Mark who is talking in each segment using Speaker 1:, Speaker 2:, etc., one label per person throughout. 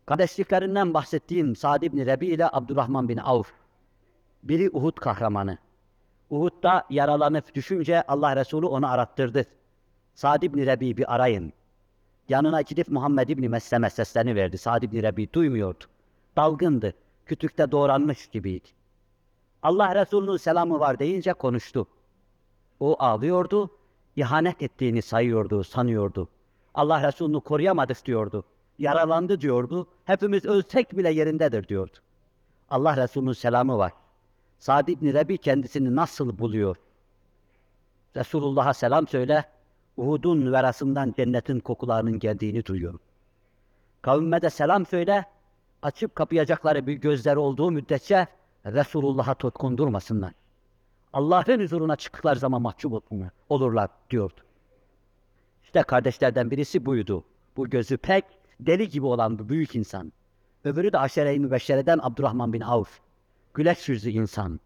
Speaker 1: Kardeşliklerinden bahsettiğim Sa'd ibn Rebi ile Abdurrahman bin Avf. Biri Uhud kahramanı. Uhud'da yaralanıp düşünce Allah Resulü onu arattırdı. Sa'd ibn Rebi bir arayın. Yanına gidip Muhammed ibn Mesleme sesleniverdi. Sa'd ibn Rebi duymuyordu. Dalgındı. Kütükte doğranmış gibiydi. Allah Resulü'nün selamı var deyince konuştu. O ağlıyordu. İhanet ettiğini sayıyordu, sanıyordu. Allah Resulü'nü koruyamadık diyordu. Yaralandı diyordu. Hepimiz ölsek bile yerindedir diyordu. Allah Resulü'nün selamı var. Sa'd ibn Rebi kendisini nasıl buluyor? Resulullah'a selam söyle, Uhud'un verasından cennetin kokularının geldiğini duyuyor. Kavmime de selam söyle, açıp kapayacakları bir gözleri olduğu müddetçe Resulullah'a tutkundurmasınlar. Allah'ın huzuruna çıktıkları zaman mahcup olurlar diyordu. İşte kardeşlerden birisi buydu. Bu gözü pek deli gibi olan bu büyük insan. Öbürü de Aşere-i Mübeşşere'den Abdurrahman bin Avf. Güleç yüzlü insan.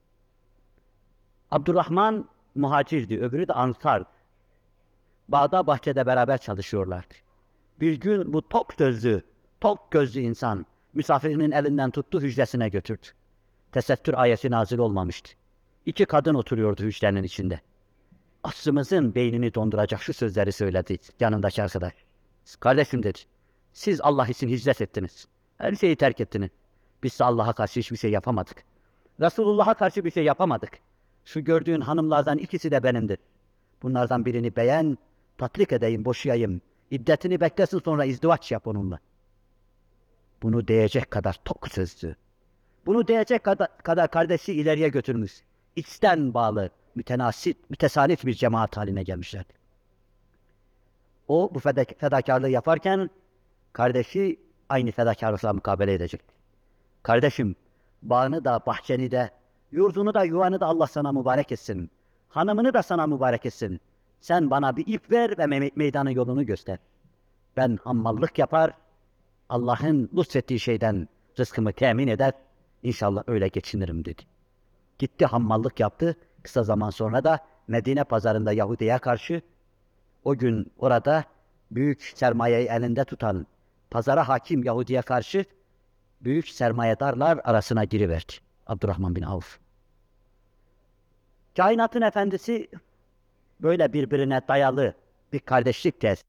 Speaker 1: Abdurrahman muhacirdi, öbürü de ansar. Bağda bahçede beraber çalışıyorlardı. Bir gün bu tok gözlü insan misafirinin elinden tuttu, hücresine götürdü. Tesettür ayeti nazil olmamıştı. İki kadın oturuyordu hücrenin içinde. Aslımızın beynini donduracak şu sözleri söyledi yanındaki arkadaş. Kardeşim dedi, siz Allah için hicret ettiniz. Her şeyi terk ettiniz. Biz de Allah'a karşı hiçbir şey yapamadık. Resulullah'a karşı bir şey yapamadık. Şu gördüğün hanımlardan ikisi de benimdir. Bunlardan birini beğen, tatlik edeyim, boşayayım. İddetini beklesin, sonra izdivaç yap onunla. Bunu diyecek kadar tok sözlü. Bunu diyecek kadar kardeşi ileriye götürmüş. İçten bağlı, mütesanit bir cemaat haline gelmişlerdi. O bu fedakarlığı yaparken kardeşi aynı fedakarlıkla mukabele edecekti. Kardeşim, bağını da, bahçeni de, yurdunu da, yuvanı da Allah sana mübarek etsin. Hanımını da sana mübarek etsin. Sen bana bir ip ver ve meydanın yolunu göster. Ben hammallık yapar, Allah'ın lütfettiği şeyden rızkımı temin eder, İnşallah öyle geçinirim dedi. Gitti hammallık yaptı, kısa zaman sonra da Medine pazarında Yahudi'ye karşı, o gün orada büyük sermayeyi elinde tutan, pazara hakim Yahudi'ye karşı büyük sermayedarlar arasına giriverdi. Abdurrahman bin Avf. Kainatın efendisi böyle birbirine dayalı bir kardeşlik tesis